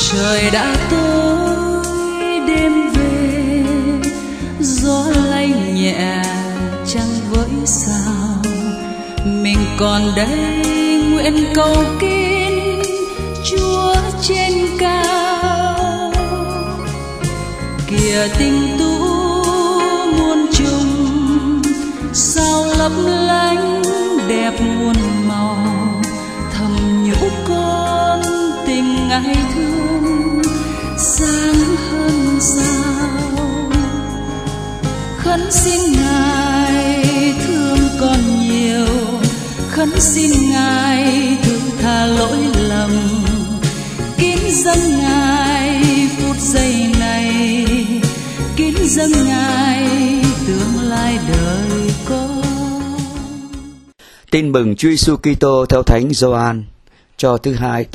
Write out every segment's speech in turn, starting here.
Trời đã tối đêm về, gió lay nhẹ trăng với sao. Mình còn đây nguyện cầu kín Chúa trên cao. Kìa tình tu muôn trùng, sao lấp lánh đẹp muôn màu. Thầm nhủ con tình ngày thương sáng hơn sao. Khấn xin Ngài thương con nhiều, khấn xin Ngài thứ tha lỗi lầm. Kính dâng Ngài phút giây này, kính dâng Ngài tương lai đời con. Tin mừng Chúa Giêsu Kitô theo Thánh Gioan. Cho thứ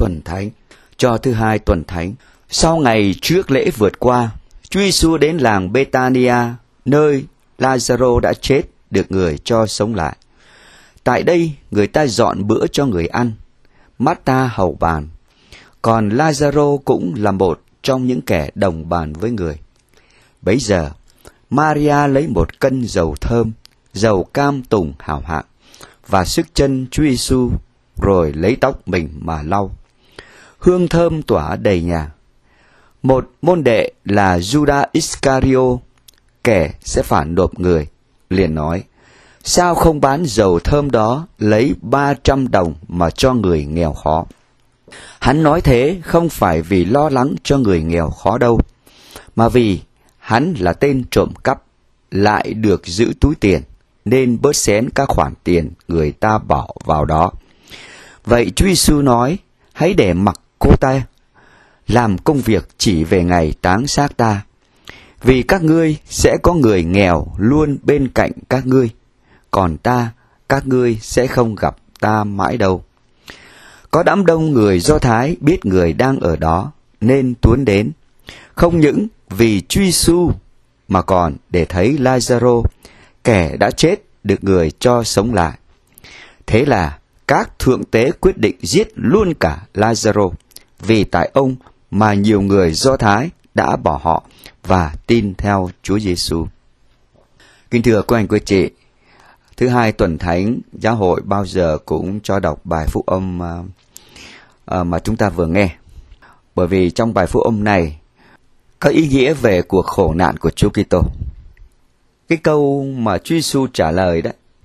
hai tuần thánh. Sau ngày trước lễ vượt qua, Chúa Giêsu đến làng Bethania, nơi Lazaro đã chết được người cho sống lại. Tại đây, người ta dọn bữa cho người ăn. Marta hầu bàn, còn Lazaro cũng là một trong những kẻ đồng bàn với người. Bấy giờ, Maria lấy một cân dầu thơm, dầu cam tùng hảo hạng, và xức chân Chúa Giêsu, rồi lấy tóc mình mà lau. Hương thơm tỏa đầy nhà. Một môn đệ là Judas Iscariot, kẻ sẽ phản nộp người, liền nói: sao không bán dầu thơm đó lấy 300 đồng mà cho người nghèo khó? Hắn nói thế không phải vì lo lắng cho người nghèo khó đâu, mà vì hắn là tên trộm cắp, lại được giữ túi tiền, nên bớt xén các khoản tiền người ta bỏ vào đó. Vậy Chúa Giêsu nói: hãy để mặc cô ta làm công việc chỉ về ngày táng xác ta, vì các ngươi sẽ có người nghèo luôn bên cạnh các ngươi, còn các ngươi sẽ không gặp ta mãi đâu. Có đám đông người Do Thái biết người đang ở đó, nên tuôn đến, không những vì Chúa Giêsu mà còn để thấy Lazaro, kẻ đã chết được người cho sống lại. Thế là các thượng tế quyết định giết luôn cả Lazaro, vì tại ông mà nhiều người Do Thái đã bỏ họ và tin theo Chúa Giêsu. Kính thưa quý anh quý chị, thứ hai tuần thánh, giáo hội bao giờ cũng cho đọc bài phúc âm mà chúng ta vừa nghe. Bởi vì trong bài phúc âm này có ý nghĩa về cuộc khổ nạn của Chúa Kitô. Cái câu mà Chúa Giêsu trả lời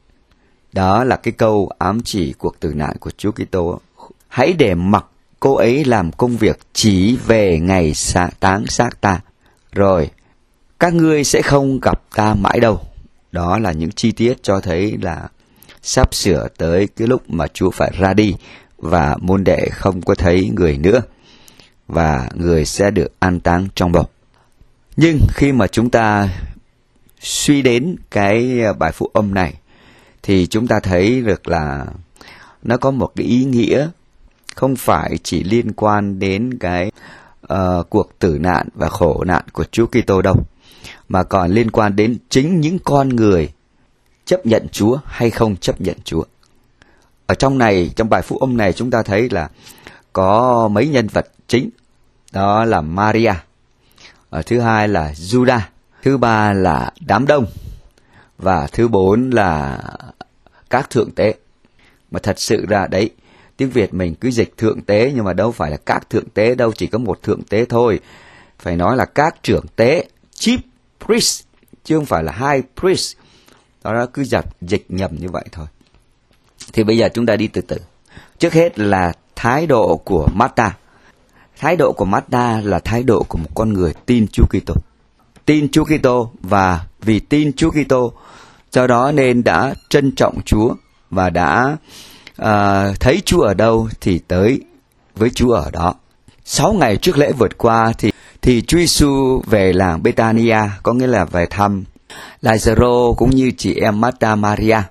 đó là cái câu ám chỉ cuộc tử nạn của Chúa Kitô. Hãy để mặc cô ấy làm công việc chỉ về ngày táng xác ta, rồi các ngươi sẽ không gặp ta mãi đâu. Đó là những chi tiết cho thấy là sắp sửa tới cái lúc mà Chúa phải ra đi, và môn đệ không có thấy người nữa, và người sẽ được an táng trong bầu. Nhưng khi mà chúng ta suy đến cái bài phúc âm này, thì chúng ta thấy được là nó có một cái ý nghĩa không phải chỉ liên quan đến cái cuộc tử nạn và khổ nạn của Chúa Kitô đâu, mà còn liên quan đến chính những con người chấp nhận Chúa hay không chấp nhận Chúa. Ở trong bài phúc âm này chúng ta thấy là có mấy nhân vật chính, đó là Maria, thứ hai là Judas, thứ ba là đám đông, và thứ bốn là các thượng tế. Mà thật sự ra đấy, tiếng Việt mình cứ dịch thượng tế, nhưng mà đâu phải là các thượng tế đâu, chỉ có một thượng tế thôi. Phải nói là các trưởng tế, chief priest, chứ không phải là high priest. Đó cứ dịch nhầm như vậy thôi. Thì bây giờ chúng ta đi từ từ. Trước hết là thái độ của Marta. Thái độ của Marta là thái độ của một con người tin Chúa Kitô. Tin Chúa Kitô, và vì tin Chúa Kitô, do đó nên đã trân trọng Chúa và đã thấy Chúa ở đâu thì tới với Chúa ở đó. 6 ngày trước lễ vượt qua thì Chúa Giêsu về làng Bethania, có nghĩa là về thăm Lazaro cũng như chị em Marta Maria.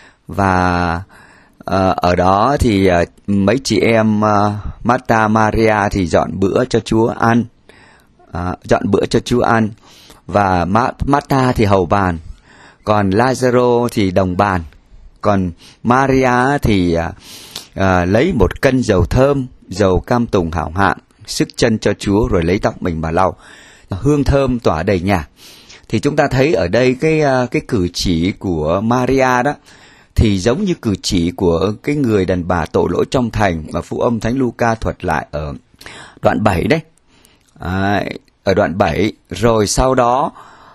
Và ở đó thì mấy chị em Marta Maria thì dọn bữa cho Chúa ăn, và Marta thì hầu bàn, còn Lazaro thì đồng bàn, còn Maria thì lấy một cân dầu thơm, dầu cam tùng hảo hạng, sức chân cho Chúa rồi lấy tóc mình mà lau. Hương thơm tỏa đầy nhà. Thì chúng ta thấy ở đây cái cử chỉ của Maria đó thì giống như cử chỉ của cái người đàn bà tội lỗi trong thành mà Phúc Âm Thánh Luca thuật lại ở đoạn 7 đấy. Ở đoạn 7, rồi sau đó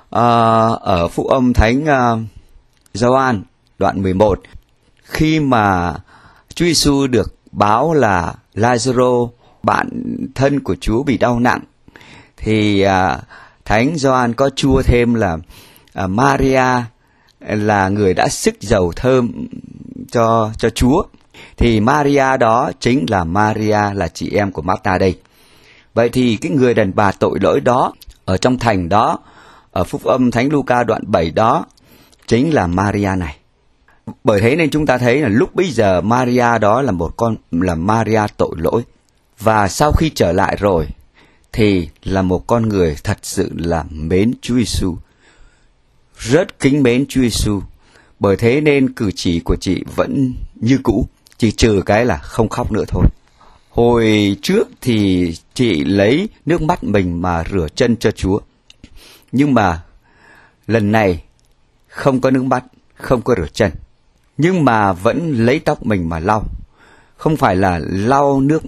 ở Phúc Âm Thánh Gioan đoạn 11, khi mà Chúa Giêsu được báo là Lazaro, bạn thân của Chúa, bị đau nặng, thì Thánh Gioan có chua thêm là Maria là người đã xức dầu thơm cho Chúa. Thì Maria đó chính là Maria, là chị em của Martha đây. Vậy thì cái người đàn bà tội lỗi đó ở trong thành đó, ở Phúc Âm Thánh Luca đoạn 7 đó, chính là Maria này. Bởi thế nên chúng ta thấy là lúc bấy giờ Maria đó là Maria tội lỗi. Và sau khi trở lại rồi thì là một con người thật sự là mến Chúa Giêsu, rất kính mến Chúa Giêsu. Bởi thế nên cử chỉ của chị vẫn như cũ, chỉ trừ cái là không khóc nữa thôi. Hồi trước thì chị lấy nước mắt mình mà rửa chân cho Chúa. Nhưng mà lần này không có nước mắt, không có rửa chân, nhưng mà vẫn lấy tóc mình mà lau. Không phải là lau nước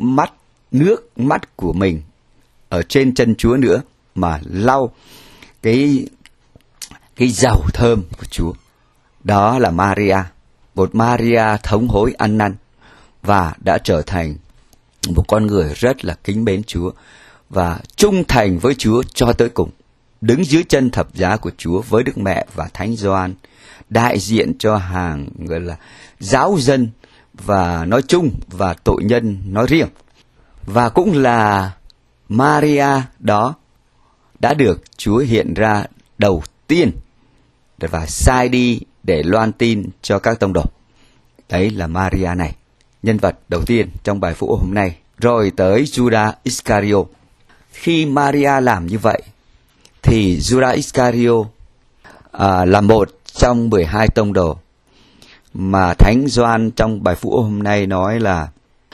mắt của mình ở trên chân Chúa nữa, mà lau cái dầu thơm của Chúa. Đó là Maria, một Maria thống hối ăn năn và đã trở thành một con người rất là kính mến Chúa và trung thành với Chúa cho tới cùng, đứng dưới chân thập giá của Chúa với Đức Mẹ và Thánh Gioan, đại diện cho hàng gọi là giáo dân và nói chung và tội nhân nói riêng. Và cũng là Maria đó đã được Chúa hiện ra đầu tiên và sai đi để loan tin cho các tông đồ. Đấy là Maria này, nhân vật đầu tiên trong bài phúc hôm nay. Rồi tới Judas Iscariot. Khi Maria làm như vậy thì Judas Iscariot là một trong 12 tông đồ mà Thánh Gioan trong bài phúc hôm nay nói là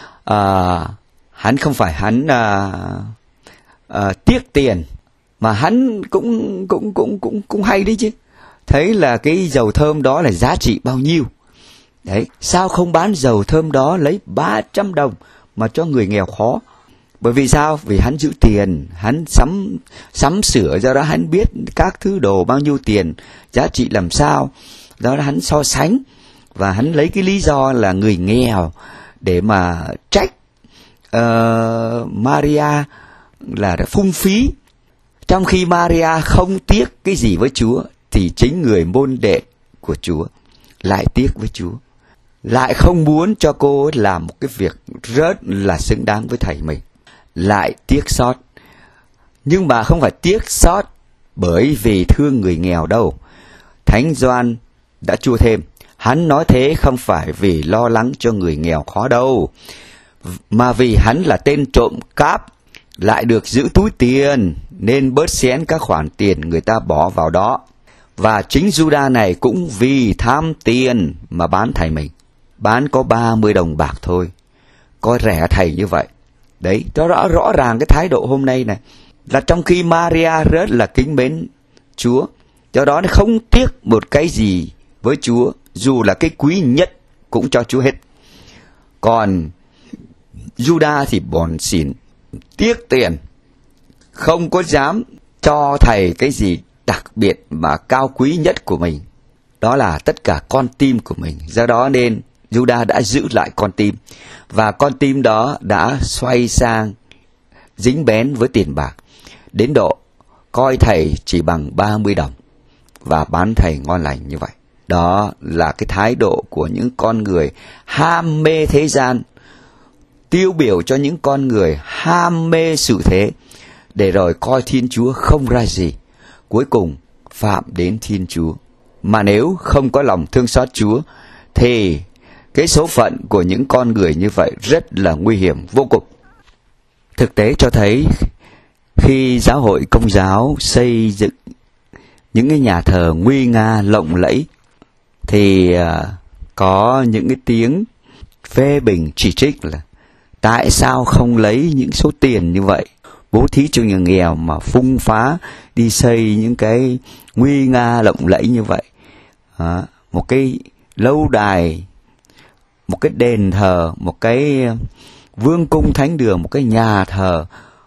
hắn không phải hắn tiếc tiền, mà hắn cũng hay đấy chứ. Thấy là cái dầu thơm đó là giá trị bao nhiêu. Đấy, sao không bán dầu thơm đó lấy 300 đồng mà cho người nghèo khó? Bởi vì sao? Vì hắn giữ tiền, hắn sắm sửa, do đó hắn biết các thứ đồ bao nhiêu tiền, giá trị làm sao. Do đó hắn so sánh và hắn lấy cái lý do là người nghèo để mà trách Maria là phung phí. Trong khi Maria không tiếc cái gì với Chúa, thì chính người môn đệ của Chúa lại tiếc với Chúa, lại không muốn cho cô làm một cái việc rất là xứng đáng với thầy mình, lại tiếc xót. Nhưng mà không phải tiếc xót bởi vì thương người nghèo đâu. Thánh Gioan đã chua thêm, hắn nói thế không phải vì lo lắng cho người nghèo khó đâu, mà vì hắn là tên trộm cắp, lại được giữ túi tiền nên bớt xén các khoản tiền người ta bỏ vào đó. Và chính Judas này cũng vì tham tiền mà bán thầy mình, bán có 30 đồng bạc thôi, coi rẻ thầy như vậy. Đấy, rõ ràng cái thái độ hôm nay này là trong khi Maria rất là kính mến Chúa, do đó nó không tiếc một cái gì với Chúa, dù là cái quý nhất cũng cho Chúa hết. Còn Judas thì bòn xỉn, tiếc tiền, không có dám cho thầy cái gì đặc biệt mà cao quý nhất của mình, đó là tất cả con tim của mình. Do đó nên Judas đã giữ lại con tim, và con tim đó đã xoay sang dính bén với tiền bạc, đến độ coi thầy chỉ bằng 30 đồng và bán thầy ngon lành như vậy. Đó là cái thái độ của những con người ham mê thế gian, tiêu biểu cho những con người ham mê sự thế, để rồi coi Thiên Chúa không ra gì, cuối cùng phạm đến Thiên Chúa. Mà nếu không có lòng thương xót Chúa thì cái số phận của những con người như vậy rất là nguy hiểm vô cùng. Thực tế cho thấy khi giáo hội Công giáo xây dựng những cái nhà thờ nguy nga lộng lẫy thì có những cái tiếng phê bình chỉ trích là Tại sao không lấy những số tiền như vậy bố thí cho người nghèo mà phung phá đi xây những cái nguy nga lộng lẫy như vậy? Một cái lâu đài, một cái đền thờ, một cái vương cung thánh đường, một cái nhà thờ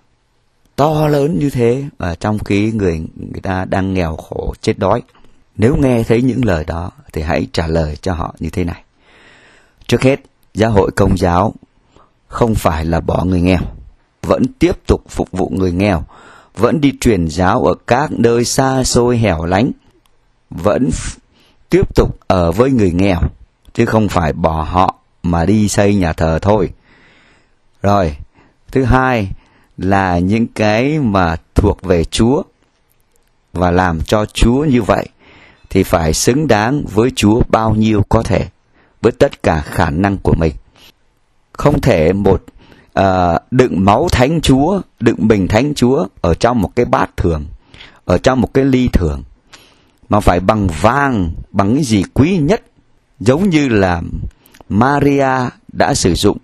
to lớn như thế, và trong khi người ta đang nghèo khổ chết đói. Nếu nghe thấy những lời đó thì hãy trả lời cho họ như thế này. Trước hết, giáo hội Công giáo không phải là bỏ người nghèo, vẫn tiếp tục phục vụ người nghèo, vẫn đi truyền giáo ở các nơi xa xôi hẻo lánh, vẫn tiếp tục ở với người nghèo, chứ không phải bỏ họ mà đi xây nhà thờ thôi. Rồi, thứ hai là những cái mà thuộc về Chúa và làm cho Chúa như vậy thì phải xứng đáng với Chúa bao nhiêu có thể, với tất cả khả năng của mình. Không thể đựng máu Thánh Chúa, đựng mình Thánh Chúa ở trong một cái bát thường, ở trong một cái ly thường, mà phải bằng vàng, bằng cái gì quý nhất, giống như là Maria đã sử dụng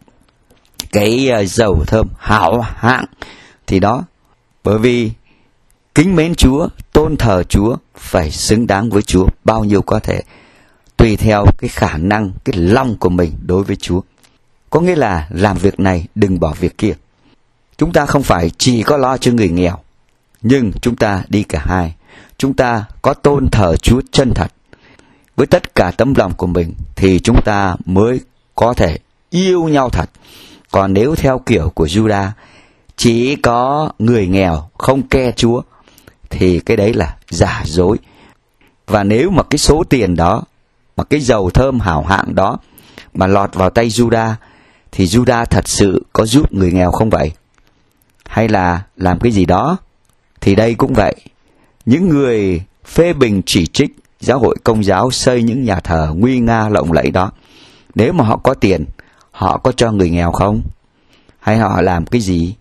cái dầu thơm hảo hạng. Thì đó, bởi vì kính mến Chúa, tôn thờ Chúa, phải xứng đáng với Chúa bao nhiêu có thể, tùy theo cái khả năng, cái lòng của mình đối với Chúa. Có nghĩa là làm việc này đừng bỏ việc kia. Chúng ta không phải chỉ có lo cho người nghèo, nhưng chúng ta đi cả hai. Chúng ta có tôn thờ Chúa chân thật với tất cả tấm lòng của mình thì chúng ta mới có thể yêu nhau thật. Còn nếu theo kiểu của Judas, chỉ có người nghèo không ke Chúa, thì cái đấy là giả dối. Và nếu mà cái số tiền đó, mà cái dầu thơm hảo hạng đó mà lọt vào tay Judas, thì Judas thật sự có giúp người nghèo không vậy? Hay là làm cái gì đó? Thì đây cũng vậy. Những người phê bình chỉ trích giáo hội Công giáo xây những nhà thờ nguy nga lộng lẫy đó, nếu mà họ có tiền, họ có cho người nghèo không? Hay họ làm cái gì?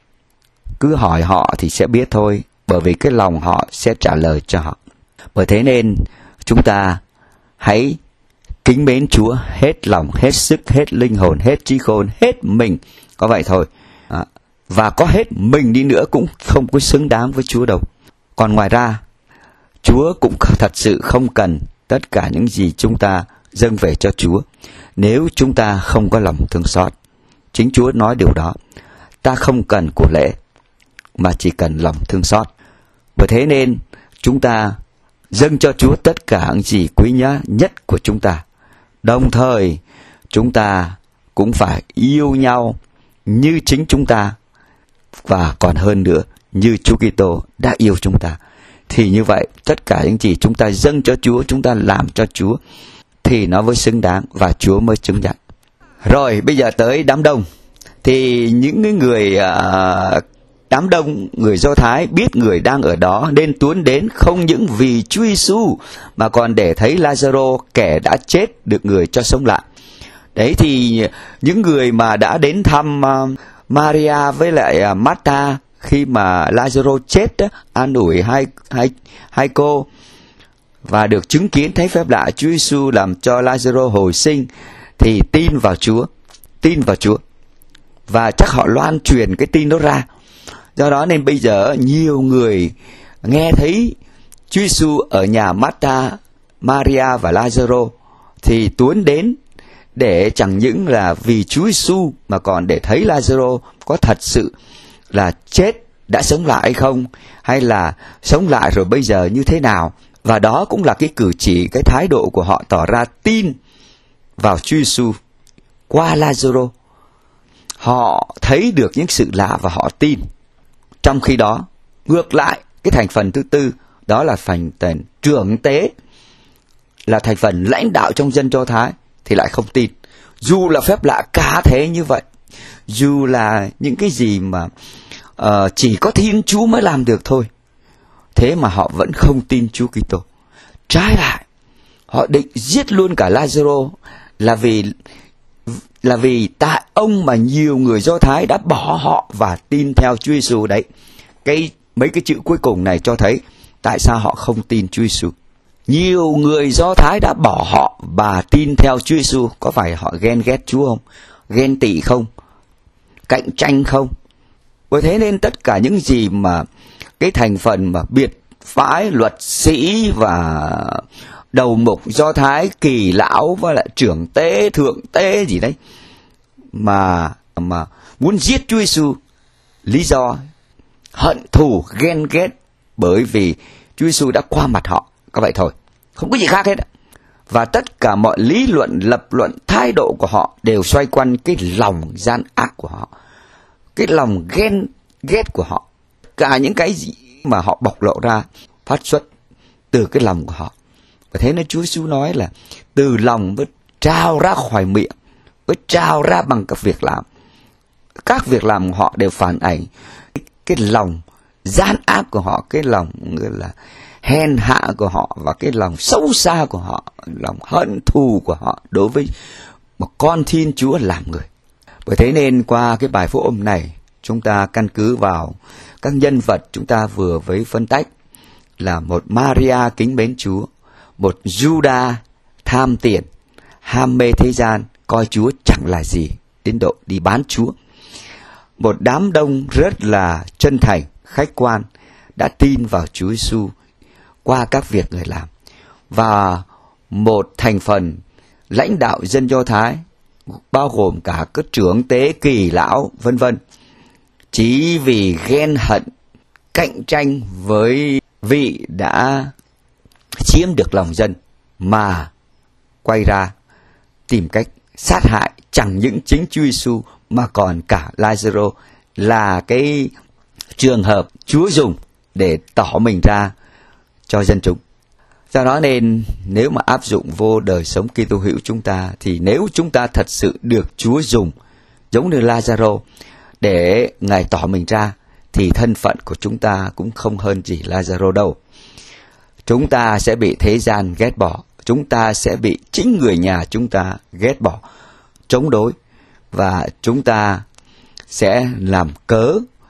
Cứ hỏi họ thì sẽ biết thôi, bởi vì cái lòng họ sẽ trả lời cho họ. Bởi thế nên chúng ta hãy kính mến Chúa hết lòng, hết sức, hết linh hồn, hết trí khôn, hết mình. Có vậy thôi. Và có hết mình đi nữa cũng không có xứng đáng với Chúa đâu. Còn ngoài ra, Chúa cũng thật sự không cần tất cả những gì chúng ta dâng về cho Chúa, nếu chúng ta không có lòng thương xót. Chính Chúa nói điều đó. Ta không cần của lễ, mà chỉ cần lòng thương xót. Bởi thế nên chúng ta dâng cho Chúa tất cả những gì quý giá nhất của chúng ta. Đồng thời chúng ta cũng phải yêu nhau như chính chúng ta, và còn hơn nữa như Chúa Kitô đã yêu chúng ta. Thì như vậy tất cả những gì chúng ta dâng cho Chúa, chúng ta làm cho Chúa, thì nó mới xứng đáng và Chúa mới chứng nhận. Rồi bây giờ tới đám đông. Thì những người đám đông người Do Thái biết người đang ở đó nên tuôn đến, không những vì Chúa Giêsu mà còn để thấy Lazaro kẻ đã chết được người cho sống lại. Đấy, thì những người mà đã đến thăm Maria với lại Martha khi mà Lazaro chết đó, an ủi hai cô và được chứng kiến thấy phép lạ Chúa Giêsu làm cho Lazaro hồi sinh, thì tin vào Chúa, và chắc họ loan truyền cái tin đó ra. Do đó nên bây giờ nhiều người nghe thấy Chúa Giêsu ở nhà Martha, Maria và Lazaro thì tuôn đến, để chẳng những là vì Chúa Giêsu mà còn để thấy Lazaro có thật sự là chết đã sống lại hay không, hay là sống lại rồi bây giờ như thế nào. Và đó cũng là cái cử chỉ, cái thái độ của họ tỏ ra tin vào Chúa Giêsu qua Lazaro. Họ thấy được những sự lạ và họ tin. Trong khi đó, ngược lại, cái thành phần thứ tư, đó là thành phần trưởng tế, là thành phần lãnh đạo trong dân Do Thái, thì lại không tin. Dù là phép lạ cá thế như vậy, dù là những cái gì mà chỉ có Thiên Chúa mới làm được thôi, thế mà họ vẫn không tin Chúa Kitô. Trái lại, họ định giết luôn cả Lazaro, là vì tại ông mà nhiều người Do Thái đã bỏ họ và tin theo Chúa Giêsu đấy. Mấy cái chữ cuối cùng này cho thấy tại sao họ không tin Chúa Giêsu. Nhiều người Do Thái đã bỏ họ và tin theo Chúa Giêsu. Có phải họ ghen ghét Chúa không? Ghen tị không? cạnh tranh không? Bởi thế nên tất cả những gì mà cái thành phần mà biệt phái, luật sĩ và đầu mục Do Thái, kỳ lão và lại trưởng tế, thượng tế gì đấy mà muốn giết Chúa Giêsu, lý do hận thù ghen ghét bởi vì Chúa Giêsu đã qua mặt họ, có vậy thôi, không có gì khác hết. Và tất cả mọi lý luận, lập luận, thái độ của họ đều xoay quanh cái lòng gian ác của họ, cái lòng ghen ghét của họ. Cả những cái gì mà họ bộc lộ ra phát xuất từ cái lòng của họ. Và thế nên Chúa Giêsu nói là từ lòng mới trao ra khỏi miệng, mới trao ra bằng các việc làm. Các việc làm của họ đều phản ảnh cái lòng gian ác của họ, cái lòng là hèn hạ của họ và cái lòng sâu xa của họ, lòng hận thù của họ đối với một con Thiên Chúa làm người. Bởi thế nên qua cái bài phúc âm này, chúng ta căn cứ vào các nhân vật chúng ta vừa mới phân tách là một Maria kính mến Chúa, một Juda tham tiền, ham mê thế gian, coi Chúa chẳng là gì đến độ đi bán Chúa. Một đám đông rất là chân thành, khách quan đã tin vào Chúa Giêsu qua các việc người làm. Và một thành phần lãnh đạo dân Do Thái bao gồm cả các trưởng tế, kỳ lão vân vân, chỉ vì ghen hận, cạnh tranh với vị đã chiếm được lòng dân mà quay ra tìm cách sát hại chẳng những chính Chúa Giêsu mà còn cả Lazaro, là cái trường hợp Chúa dùng để tỏ mình ra cho dân chúng. Do đó nên nếu mà áp dụng vô đời sống Kitô hữu chúng ta, thì nếu chúng ta thật sự được Chúa dùng giống như Lazaro để Ngài tỏ mình ra, thì thân phận của chúng ta cũng không hơn gì Lazaro đâu. Chúng ta sẽ bị thế gian ghét bỏ, chúng ta sẽ bị chính người nhà chúng ta ghét bỏ, chống đối, và chúng ta sẽ làm cớ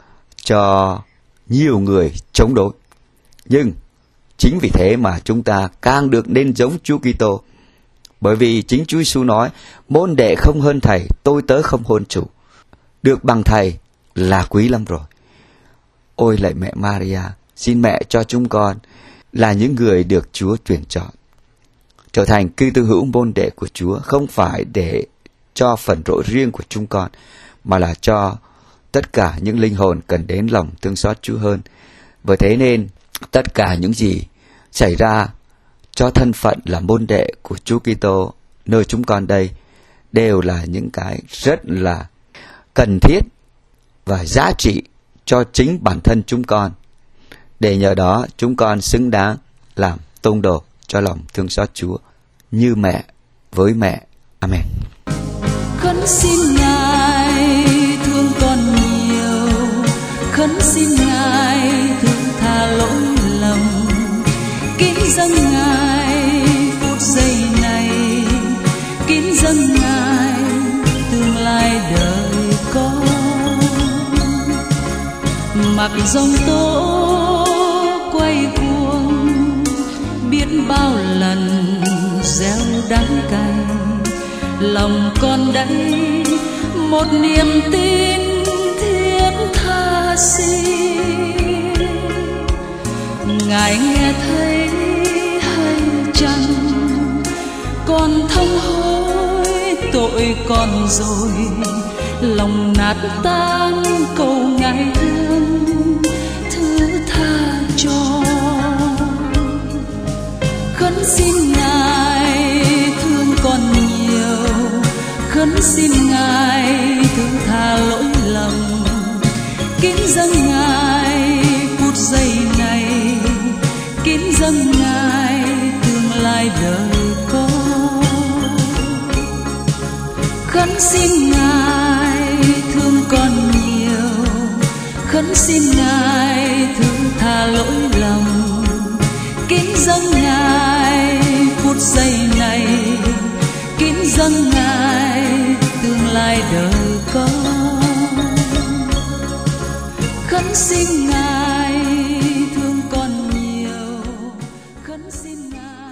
cho nhiều người chống đối. Nhưng chính vì thế mà chúng ta càng được nên giống Chúa Kitô. Bởi vì chính Chúa Giêsu nói: môn đệ không hơn thầy, tôi tớ không hơn chủ. Được bằng thầy là quý lắm rồi. Ôi lạy mẹ Maria, xin mẹ cho chúng con là những người được Chúa tuyển chọn, trở thành Kitô hữu môn đệ của Chúa, không phải để cho phần rỗi riêng của chúng con, mà là cho tất cả những linh hồn cần đến lòng thương xót Chúa hơn. Bởi thế nên tất cả những gì xảy ra cho thân phận là môn đệ của Chúa Kitô nơi chúng con đây đều là những cái rất là cần thiết và giá trị cho chính bản thân chúng con, để nhờ đó chúng con xứng đáng làm tông đồ cho lòng thương xót Chúa như mẹ với mẹ. Amen. Khấn xin Ngài thương con nhiều, khấn xin Ngài thương tha lỗi lầm, kính dâng Ngài phút giây này, kính dâng Ngài tương lai đời con. Mặc dòng tố quay cuồng, biết bao lần gieo đắng cay, lòng con đây một niềm tin thiết tha xin. Ngài nghe thấy hay chăng, con thông hối tội con rồi, lòng nát tan cầu Ngài thương thứ tha cho. Khấn xin Ngài thương con nhiều, khấn xin Ngài thương tha lỗi lầm, kính dâng Ngài phút giây này, kính dâng Ngài tương lai đời con. Khấn xin Ngài thương con nhiều, khấn xin Ngài thương tha lỗi lầm, kính dâng Ngài phút giây này, kính dâng Ngài tương lai đời con. Khấn xin Ngài thương con nhiều, khấn xin Ngài